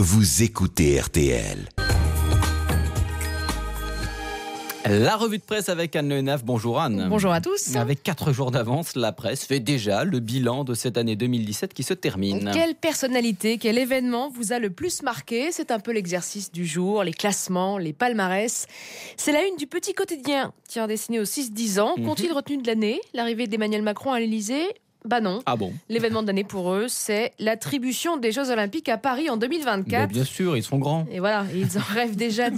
vous écoutez RTL. La revue de presse avec Anne Le Hénaff. Bonjour Anne. Bonjour à tous. Avec 4 jours d'avance, la presse fait déjà le bilan de cette année 2017 qui se termine. Quelle personnalité, quel événement vous a le plus marqué? C'est un peu l'exercice du jour, les classements, les palmarès. C'est la une du Petit Quotidien, destiné aux 6-10 ans. Qu'ont-ils retenu de l'année? L'arrivée d'Emmanuel Macron à l'Élysée? Bah non. Ah bon? L'événement de l'année pour eux, c'est l'attribution des Jeux Olympiques à Paris en 2024. Mais bien sûr, ils sont grands. Et voilà, ils rêvent déjà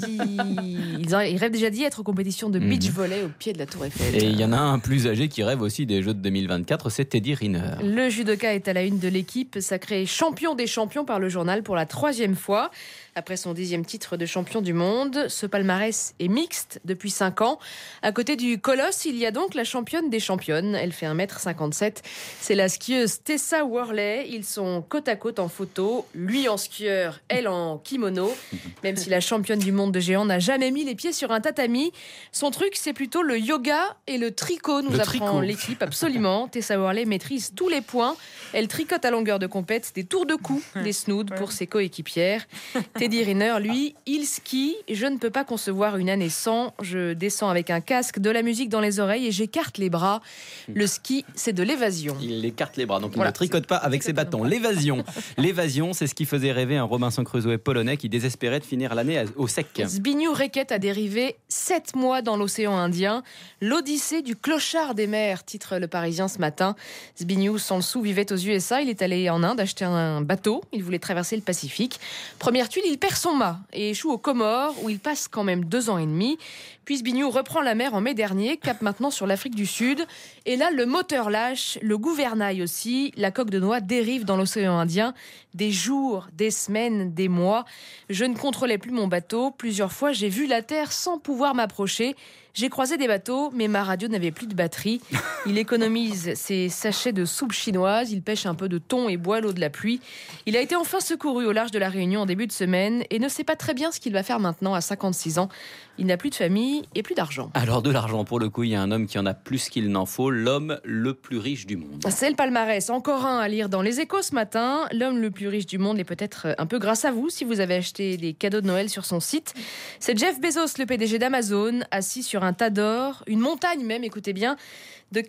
d'y être aux compétitions de beach volley au pied de la Tour Eiffel. Et il y en a un plus âgé qui rêve aussi des Jeux de 2024, c'est Teddy Riner. Le judoka est à la une de l'équipe, sacré champion des champions par le journal pour la 3e fois. Après son 10e titre de champion du monde, ce palmarès est mixte depuis 5 ans. À côté du colosse, il y a donc la championne des championnes. Elle fait 1m57. C'est la skieuse Tessa Worley. Ils sont côte à côte en photo. Lui en skieur, elle en kimono. Même si la championne du monde de géant n'a jamais mis les pieds sur un tatami, son truc, c'est plutôt le yoga et le tricot, nous apprend l'équipe. Absolument. Tessa Worley maîtrise tous les points. Elle tricote à longueur de compète des tours de cou, des snoods pour ses coéquipières. Teddy Riner, lui, il skie. Je ne peux pas concevoir une année sans. Je descends avec un casque, de la musique dans les oreilles et j'écarte les bras. Le ski, c'est de l'évasion. Il écarte les bras, donc il ne tricote pas avec ses bâtons. L'évasion, c'est ce qui faisait rêver un Robinson Crusoe polonais qui désespérait de finir l'année au sec. Zbigniew Reket a dérivé 7 mois dans l'océan Indien. L'Odyssée du clochard des mers, titre Le Parisien ce matin. Zbigniew, sans le sou, vivait aux USA. Il est allé en Inde acheter un bateau. Il voulait traverser le Pacifique. Première tuile, il perd son mât et échoue aux Comores où il passe quand même 2 ans et demi. Puis Zbigniew reprend la mer en mai dernier, cap maintenant sur l'Afrique du Sud. Et là, le moteur lâche, le gouvernail aussi. La coque de noix dérive dans l'océan Indien. Des jours, des semaines, des mois. Je ne contrôlais plus mon bateau. Plusieurs fois, j'ai vu la terre sans pouvoir m'approcher. J'ai croisé des bateaux, mais ma radio n'avait plus de batterie. Il économise ses sachets de soupe chinoise. Il pêche un peu de thon et boit l'eau de la pluie. Il a été enfin secouru au large de la Réunion en début de semaine et ne sait pas très bien ce qu'il va faire maintenant à 56 ans. Il n'a plus de famille et plus d'argent. Alors de l'argent, pour le coup, il y a un homme qui en a plus qu'il n'en faut, l'homme le plus riche du monde. C'est le palmarès, encore un à lire dans les Échos ce matin. L'homme le plus riche du monde est peut-être un peu grâce à vous si vous avez acheté des cadeaux de Noël sur son site. C'est Jeff Bezos, le PDG d'Amazon, assis sur un tas d'or, une montagne même, écoutez bien, de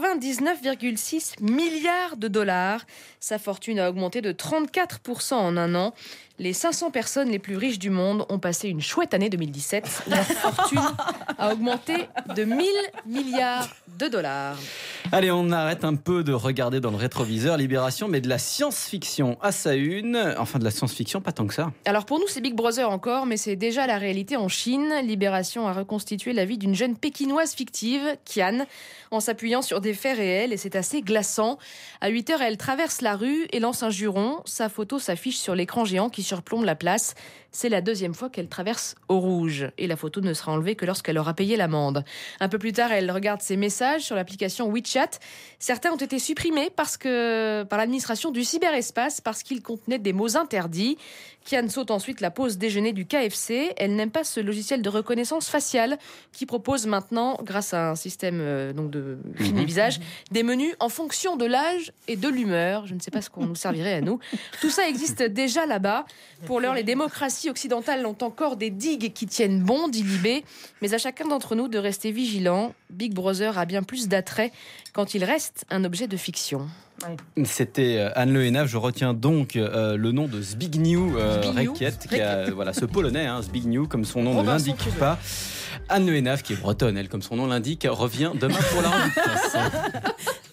99,6 milliards de dollars. Sa fortune a augmenté de 34% en un an. Les 500 personnes les plus riches du monde ont passé une chouette année 2017. Leur fortune a augmenté de 1000 milliards de dollars. Allez, on arrête un peu de regarder dans le rétroviseur Libération, mais de la science-fiction à sa une. Enfin, de la science-fiction, pas tant que ça. Alors pour nous, c'est Big Brother encore, mais c'est déjà la réalité en Chine. Libération a reconstitué la vie d'une jeune pékinoise fictive, Qian, en s'appuyant sur des faits réels, et c'est assez glaçant. À 8h, elle traverse la rue et lance un juron. Sa photo s'affiche sur l'écran géant qui surplombe la place. C'est la 2e fois qu'elle traverse au rouge. Et la photo ne sera enlevée que lorsqu'elle aura payé l'amende. Un peu plus tard, elle regarde ses messages sur l'application WeChat. Certains ont été supprimés par l'administration du cyberespace parce qu'ils contenaient des mots interdits. Qian saute ensuite la pause déjeuner du KFC. Elle n'aime pas ce logiciel de reconnaissance faciale qui propose maintenant, grâce à un système de film et visage, des menus en fonction de l'âge et de l'humeur. Je ne sais pas ce qu'on nous servirait à nous. Tout ça existe déjà là-bas. Pour l'heure, les démocraties occidentales ont encore des digues qui tiennent bon, dit Libé. Mais à chacun d'entre nous de rester vigilant. Big Brother a bien plus d'attrait quand il reste un objet de fiction. C'était Anne Le Hénaff. Je retiens donc le nom de Zbigniew Reket, qui a, ce polonais, Zbigniew, comme son nom ne l'indique pas. Anne Le Hénaff, qui est bretonne, elle, comme son nom l'indique, revient demain pour la revue de presse.